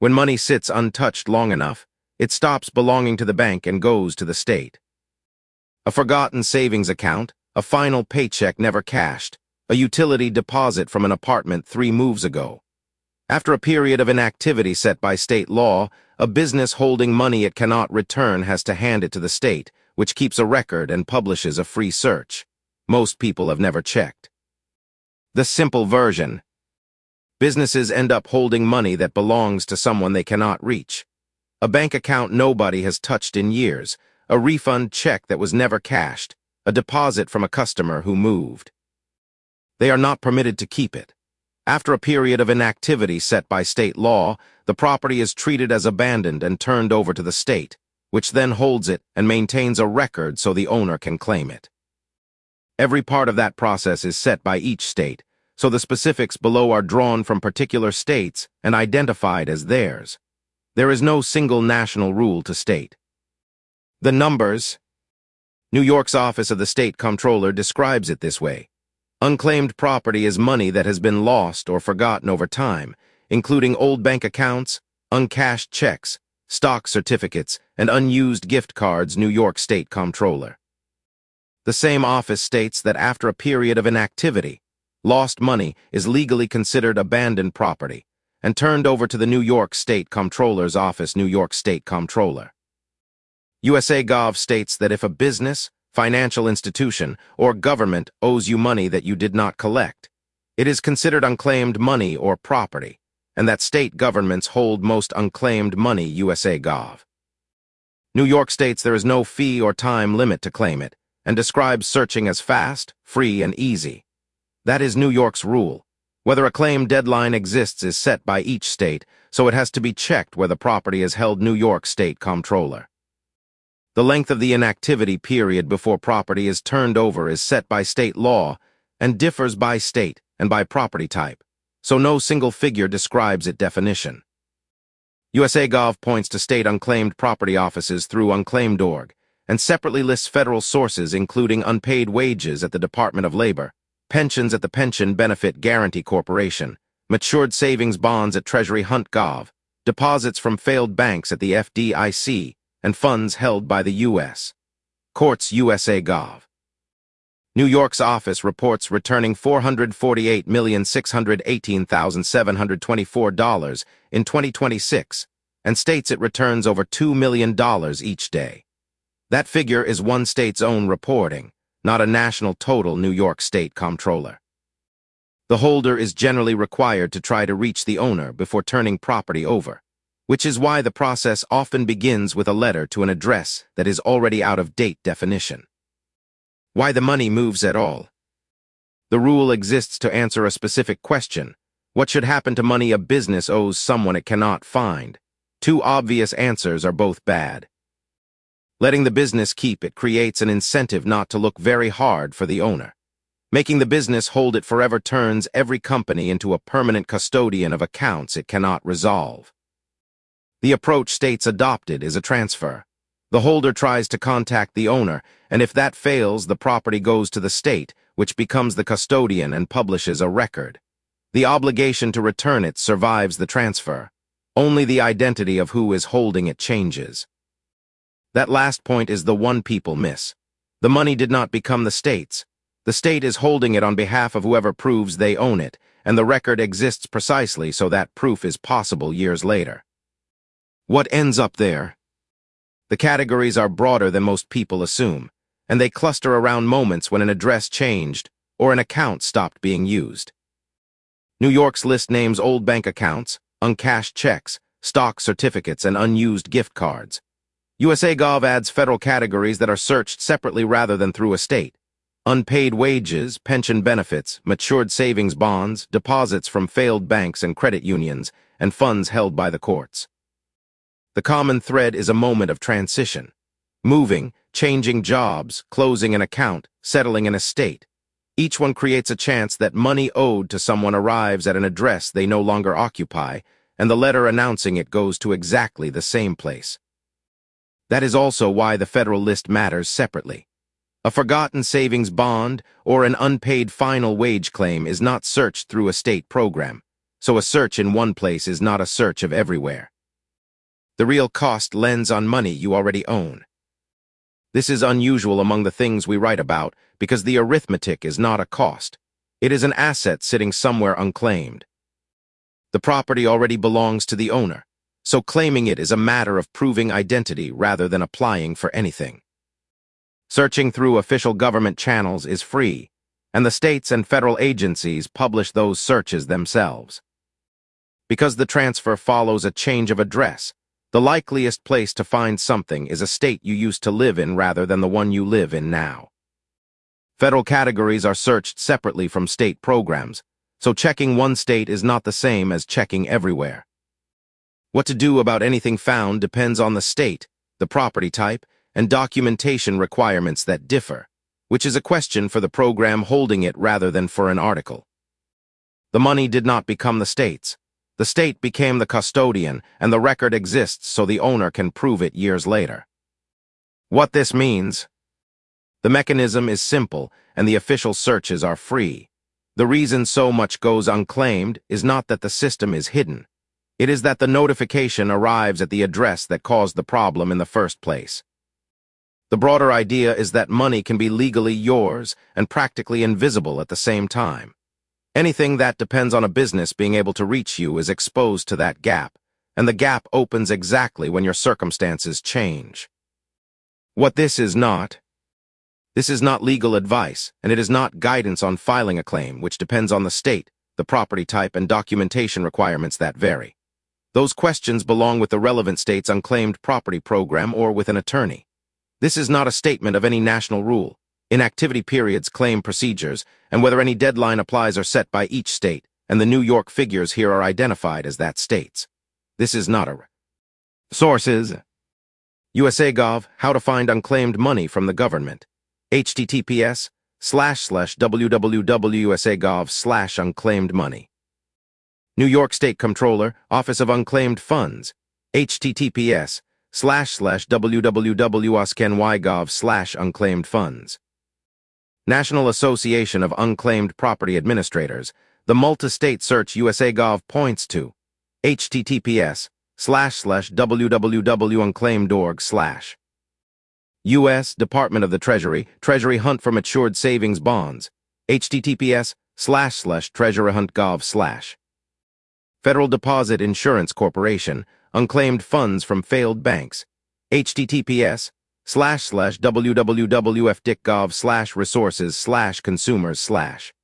When money sits untouched long enough, it stops belonging to the bank and goes to the state. A forgotten savings account, a final paycheck never cashed, a utility deposit from an apartment 3 moves ago. After a period of inactivity set by state law, a business holding money it cannot return has to hand it to the state, which keeps a record and publishes a free search. Most people have never checked. The simple version. Businesses end up holding money that belongs to someone they cannot reach. A bank account nobody has touched in years, a refund check that was never cashed, a deposit from a customer who moved. They are not permitted to keep it. After a period of inactivity set by state law, the property is treated as abandoned and turned over to the state, which then holds it and maintains a record so the owner can claim it. Every part of that process is set by each state, so the specifics below are drawn from particular states and identified as theirs. There is no single national rule to state. The numbers. New York's Office of the State Comptroller describes it this way. Unclaimed property is money that has been lost or forgotten over time, including old bank accounts, uncashed checks, stock certificates, and unused gift cards. New York State Comptroller. The same office states that after a period of inactivity, lost money is legally considered abandoned property and turned over to the New York State Comptroller's Office. New York State Comptroller. USA.gov states that if a business, financial institution, or government owes you money that you did not collect, it is considered unclaimed money or property, and that state governments hold most unclaimed money. USA.gov. New York states there is no fee or time limit to claim it, and describes searching as fast, free, and easy. That is New York's rule. Whether a claim deadline exists is set by each state, so it has to be checked where the property is held. New York State Comptroller. The length of the inactivity period before property is turned over is set by state law and differs by state and by property type, so no single figure describes its definition. USA.gov points to state unclaimed property offices through Unclaimed.org and separately lists federal sources including unpaid wages at the Department of Labor, pensions at the Pension Benefit Guaranty Corporation, matured savings bonds at Treasury Hunt.gov, deposits from failed banks at the FDIC, and funds held by the U.S. Courts. USA.gov. New York's office reports returning $448,618,724 in 2026 and states it returns over $2 million each day. That figure is one state's own reporting, not a national total. New York State Comptroller. The holder is generally required to try to reach the owner before turning property over, which is why the process often begins with a letter to an address that is already out of date. Definition. Why the money moves at all. The rule exists to answer a specific question. What should happen to money a business owes someone it cannot find? 2 obvious answers are both bad. Letting the business keep it creates an incentive not to look very hard for the owner. Making the business hold it forever turns every company into a permanent custodian of accounts it cannot resolve. The approach states adopted is a transfer. The holder tries to contact the owner, and if that fails, the property goes to the state, which becomes the custodian and publishes a record. The obligation to return it survives the transfer. Only the identity of who is holding it changes. That last point is the one people miss. The money did not become the state's. The state is holding it on behalf of whoever proves they own it, and the record exists precisely so that proof is possible years later. What ends up there? The categories are broader than most people assume, and they cluster around moments when an address changed or an account stopped being used. New York's list names old bank accounts, uncashed checks, stock certificates, and unused gift cards. USA.gov adds federal categories that are searched separately rather than through a state. Unpaid wages, pension benefits, matured savings bonds, deposits from failed banks and credit unions, and funds held by the courts. The common thread is a moment of transition. Moving, changing jobs, closing an account, settling an estate. Each one creates a chance that money owed to someone arrives at an address they no longer occupy, and the letter announcing it goes to exactly the same place. That is also why the federal list matters separately. A forgotten savings bond or an unpaid final wage claim is not searched through a state program, so a search in one place is not a search of everywhere. The real cost lends on money you already own. This is unusual among the things we write about because the arithmetic is not a cost. It is an asset sitting somewhere unclaimed. The property already belongs to the owner, so claiming it is a matter of proving identity rather than applying for anything. Searching through official government channels is free, and the states and federal agencies publish those searches themselves. Because the transfer follows a change of address, the likeliest place to find something is a state you used to live in rather than the one you live in now. Federal categories are searched separately from state programs, so checking one state is not the same as checking everywhere. What to do about anything found depends on the state, the property type, and documentation requirements that differ, which is a question for the program holding it rather than for an article. The money did not become the state's. The state became the custodian, and the record exists so the owner can prove it years later. What this means? The mechanism is simple, and the official searches are free. The reason so much goes unclaimed is not that the system is hidden. It is that the notification arrives at the address that caused the problem in the first place. The broader idea is that money can be legally yours and practically invisible at the same time. Anything that depends on a business being able to reach you is exposed to that gap, and the gap opens exactly when your circumstances change. What this is not legal advice, and it is not guidance on filing a claim, which depends on the state, the property type, and documentation requirements that vary. Those questions belong with the relevant state's unclaimed property program or with an attorney. This is not a statement of any national rule. Inactivity periods, claim procedures, and whether any deadline applies are set by each state, and the New York figures here are identified as that state's. This is not a Sources: USA.gov, How to Find Unclaimed Money from the Government. https://www.usa.gov/unclaimedmoney. New York State Comptroller, Office of Unclaimed Funds. https://www.osky.gov/unclaimedfunds. National Association of Unclaimed Property Administrators, the multi-state search USA.gov points to. https://www.unclaimed.org/. U.S. Department of the Treasury, Treasury Hunt for Matured Savings Bonds. https://treasuryhunt.gov/. Federal Deposit Insurance Corporation, Unclaimed Funds from Failed Banks. https://www.fdic.gov/resources/consumers/.